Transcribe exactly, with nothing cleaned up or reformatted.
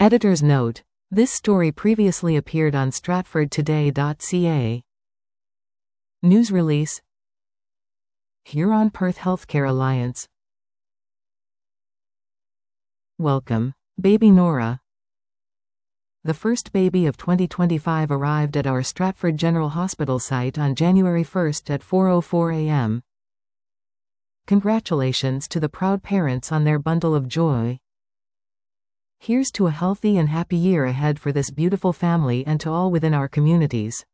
Editor's note: this story previously appeared on stratford today dot c a. News release: Huron Perth Healthcare Alliance. Welcome, baby Nora. The first baby of twenty twenty-five arrived at our Stratford General Hospital site on January first at four oh four a m Congratulations to the proud parents on their bundle of joy. Here's to a healthy and happy year ahead for this beautiful family and to all within our communities.